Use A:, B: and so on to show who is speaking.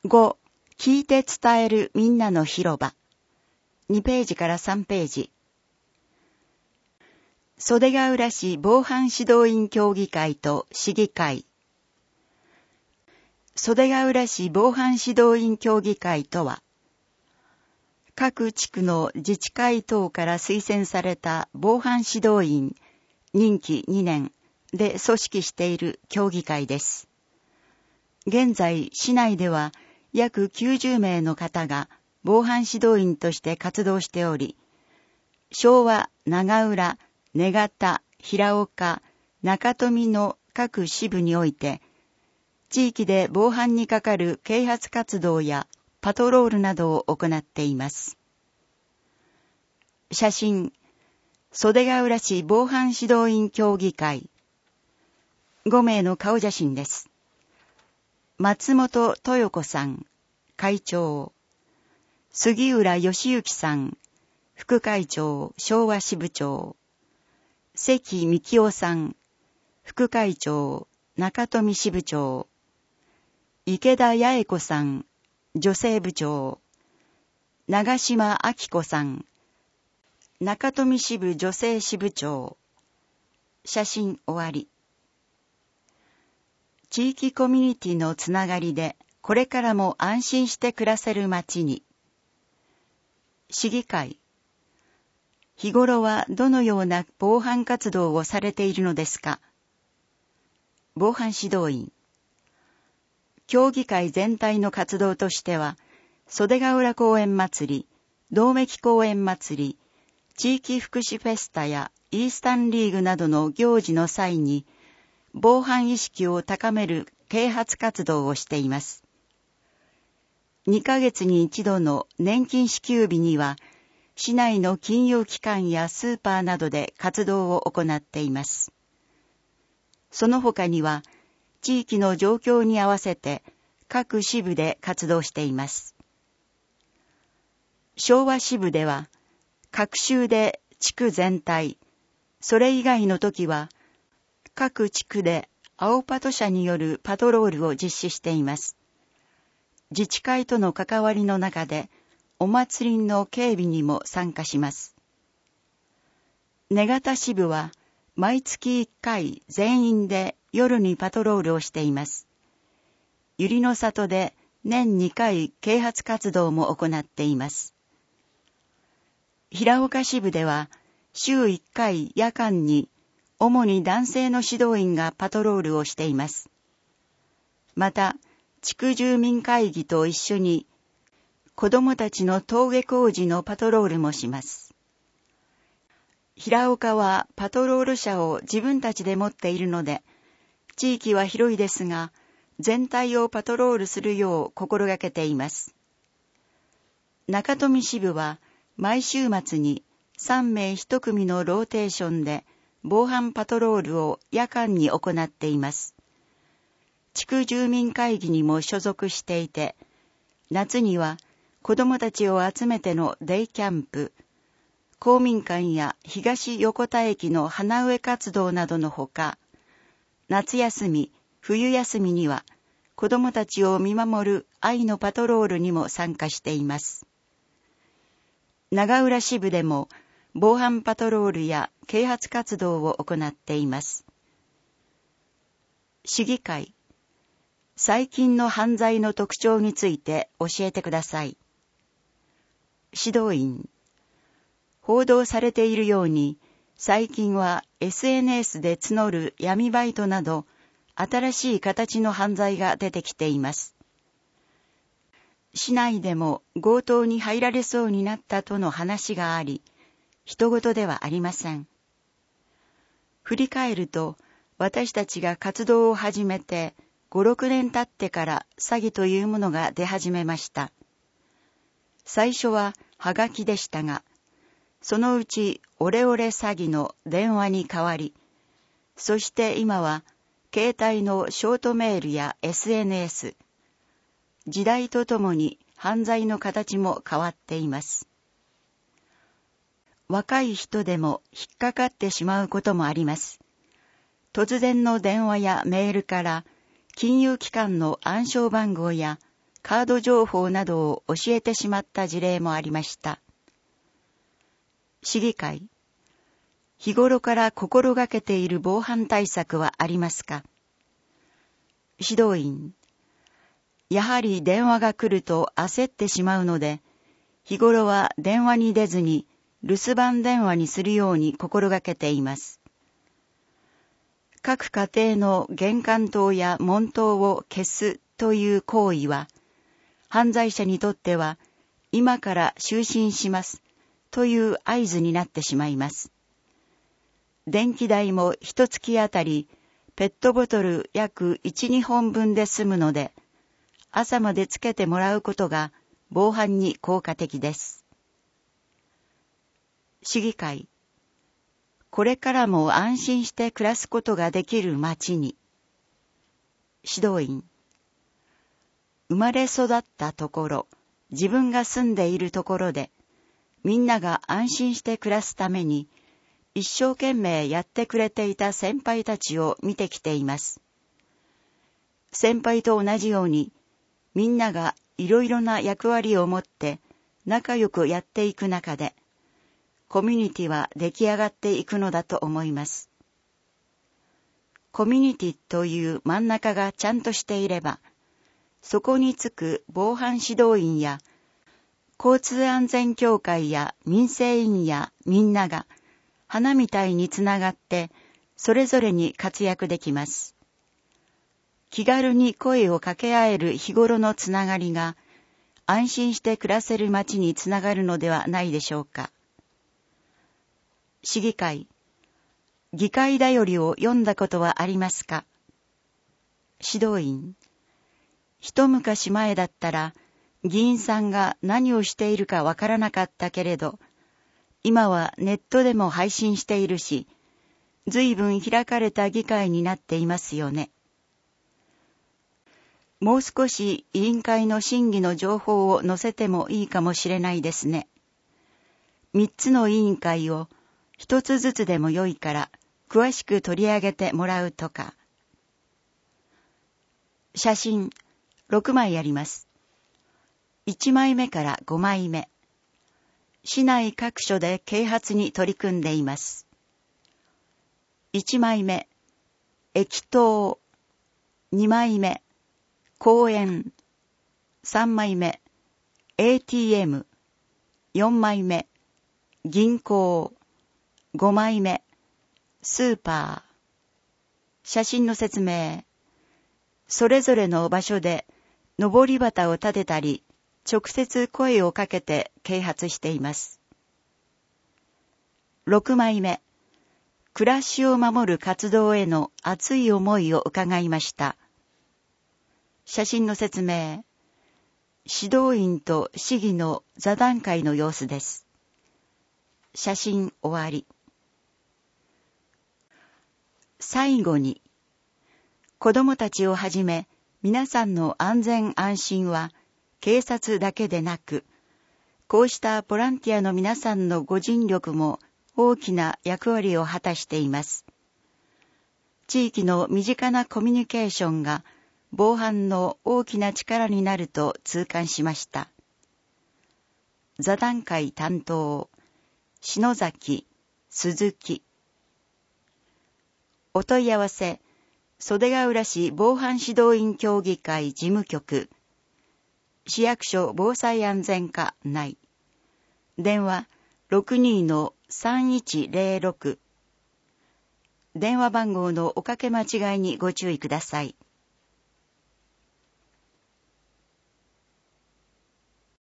A: 5、聞いて伝えるみんなの広場。2ページから3ページ。袖ヶ浦市防犯指導員協議会と市議会。袖ヶ浦市防犯指導員協議会とは、各地区の自治会等から推薦された防犯指導員任期2年で組織している協議会です。現在、市内では約90名の方が防犯指導員として活動しており、昭和、長浦、根方、平岡、中富の各支部において、地域で防犯にかかる啓発活動やパトロールなどを行っています。写真、袖ヶ浦市防犯指導員協議会。5名の顔写真です。松本豊子さん、会長。杉浦義之さん、副会長、昭和支部長。関幹夫さん、副会長、中富支部長。池田八重子さん、女性部長。長島明子さん、中富支部女性支部長。写真終わり。地域コミュニティのつながりで、これからも安心して暮らせる街に。市議会。日頃はどのような防犯活動をされているのですか？防犯指導員。協議会全体の活動としては、袖ヶ浦公園祭り、百目木公園祭り、地域福祉フェスタやイースタンリーグなどの行事の際に、防犯意識を高める啓発活動をしています。2ヶ月に一度の年金支給日には、市内の金融機関やスーパーなどで活動を行っています。その他には、地域の状況に合わせて各支部で活動しています。昭和支部では、各週で地区全体、それ以外の時は、各地区で青パト車によるパトロールを実施しています。自治会との関わりの中で、お祭りの警備にも参加します。根方支部は、毎月1回全員で夜にパトロールをしています。百合の里で年2回啓発活動も行っています。平岡支部では、週1回夜間に、主に男性の指導員がパトロールをしています。また、地区住民会議と一緒に、子どもたちの登下校時のパトロールもします。平岡はパトロール車を自分たちで持っているので、地域は広いですが、全体をパトロールするよう心がけています。中富支部は、毎週末に3名1組のローテーションで防犯パトロールを夜間に行っています。地区住民会議にも所属していて、夏には子どもたちを集めてのデイキャンプ、公民館や東横田駅の花植え活動などのほか、夏休み、冬休みには子どもたちを見守る愛のパトロールにも参加しています。長浦支部でも防犯パトロールや啓発活動を行っています。市議会。最近の犯罪の特徴について教えてください。指導員。報道されているように、最近は SNS で募る闇バイトなど、新しい形の犯罪が出てきています。市内でも強盗に入られそうになったとの話があり、人事ではありません。振り返ると、私たちが活動を始めて5、6年経ってから詐欺というものが出始めました。最初はハガキでしたが、そのうちオレオレ詐欺の電話に変わり、そして今は携帯のショートメールや SNS、時代とともに犯罪の形も変わっています。若い人でも引っかかってしまうこともあります。突然の電話やメールから金融機関の暗証番号やカード情報などを教えてしまった事例もありました。市議会、日頃から心がけている防犯対策はありますか？指導員、やはり電話が来ると焦ってしまうので、日頃は電話に出ずに留守番電話にするように心がけています。各家庭の玄関灯や門灯を消すという行為は、犯罪者にとっては今から就寝しますという合図になってしまいます。電気代も一月あたりペットボトル約 1,2 本分で済むので、朝までつけてもらうことが防犯に効果的です。市議会、これからも安心して暮らすことができる町に。指導員、生まれ育ったところ、自分が住んでいるところで、みんなが安心して暮らすために、一生懸命やってくれていた先輩たちを見てきています。先輩と同じように、みんながいろいろな役割を持って仲良くやっていく中で、コミュニティは出来上がっていくのだと思います。コミュニティという真ん中がちゃんとしていれば、そこにつく防犯指導員や交通安全協会や民生委員やみんなが花みたいにつながってそれぞれに活躍できます。気軽に声を掛け合える日頃のつながりが安心して暮らせる街につながるのではないでしょうか。市議会、議会だよりを読んだことはありますか？指導員、一昔前だったら議員さんが何をしているかわからなかったけれど、今はネットでも配信しているし、随分開かれた議会になっていますよね。もう少し委員会の審議の情報を載せてもいいかもしれないですね。3つの委員会を1つずつでも良いから詳しく取り上げてもらうとか。写真6枚あります。1枚目から5枚目。市内各所で啓発に取り組んでいます。1枚目、駅頭。2枚目、公園。3枚目、ATM。4枚目、銀行。5枚目、スーパー。写真の説明。それぞれの場所で上り旗を立てたり、直接声をかけて啓発しています。6枚目、暮らしを守る活動への熱い思いを伺いました。写真の説明。指導員と市議の座談会の様子です。写真終わり。最後に、子どもたちをはじめ皆さんの安全安心は警察だけでなく、こうしたボランティアの皆さんのご尽力も大きな役割を果たしています。地域の身近なコミュニケーションが防犯の大きな力になると痛感しました。座談会担当、篠崎、鈴木。お問い合わせ、袖ヶ浦市防犯指導員協議会事務局、市役所防災安全課内。電話 62-3106。電話番号のおかけ間違いにご注意ください。